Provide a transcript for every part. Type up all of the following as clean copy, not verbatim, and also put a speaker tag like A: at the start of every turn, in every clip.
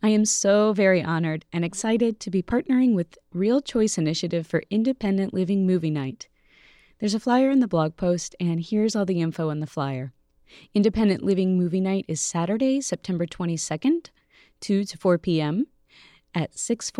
A: I am so very honored and excited to be partnering with Real Choice Initiative for Independent Living Movie Night. There's a flyer in the blog post, and here's all the info on the flyer. Independent Living Movie Night is Saturday, September 22nd, 2 to 4 p.m. at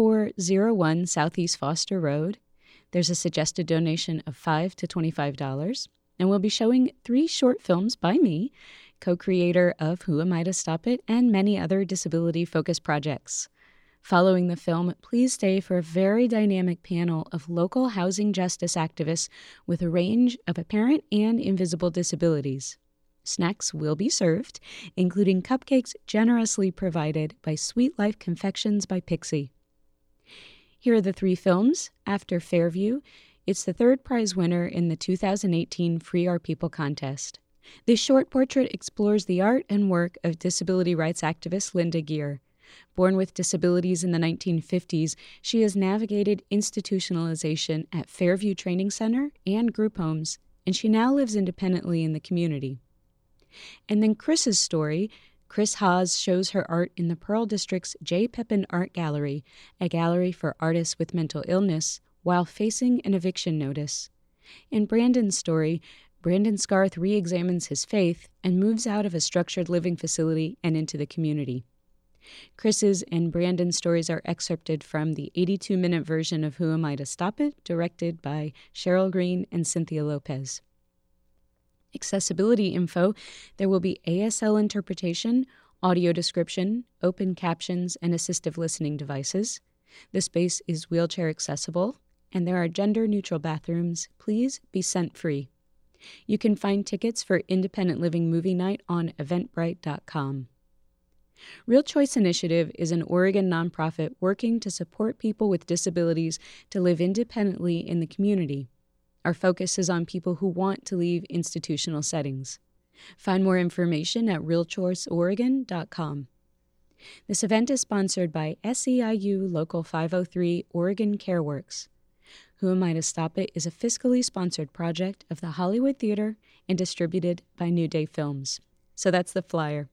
A: 6401 Southeast Foster Road. There's a suggested donation of $5 to $25, and we'll be showing 3 short films by me, co-creator of Who Am I to Stop It, and many other disability-focused projects. Following the film, please stay for a very dynamic panel of local housing justice activists with a range of apparent and invisible disabilities. Snacks will be served, including cupcakes generously provided by Sweet Life Confections by Pixie. Here are the 3 films. After Fairview, it's the 3rd prize winner in the 2018 Free Our People contest. This short portrait explores the art and work of disability rights activist Linda Geer. Born with disabilities in the 1950s, she has navigated institutionalization at Fairview Training Center and group homes, and she now lives independently in the community. And then Chris's story. Chris Haas shows her art in the Pearl District's J. Pepin Art Gallery, a gallery for artists with mental illness, while facing an eviction notice. In Brandon's story, Brandon Scarth re-examines his faith and moves out of a structured living facility and into the community. Chris's and Brandon's stories are excerpted from the 82-minute version of Who Am I to Stop It, directed by Cheryl Green and Cynthia Lopez. Accessibility info: there will be ASL interpretation, audio description, open captions, and assistive listening devices. The space is wheelchair accessible, and there are gender-neutral bathrooms. Please be scent-free. You can find tickets for Independent Living Movie Night on Eventbrite.com. Real Choice Initiative is an Oregon nonprofit working to support people with disabilities to live independently in the community. Our focus is on people who want to leave institutional settings. Find more information at realchoiceoregon.com. This event is sponsored by SEIU Local 503 Oregon CareWorks. Who Am I to Stop It is a fiscally sponsored project of the Hollywood Theater and distributed by New Day Films. So that's the flyer.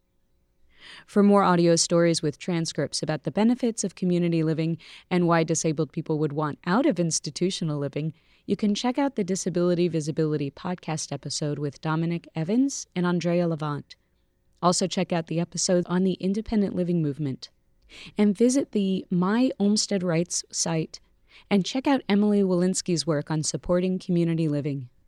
A: For more audio stories with transcripts about the benefits of community living and why disabled people would want out of institutional living, you can check out the Disability Visibility podcast episode with Dominic Evans and Andrea Levant. Also check out the episode on the independent living movement. And visit the My Olmsted Rights site and check out Emily Walensky's work on supporting community living.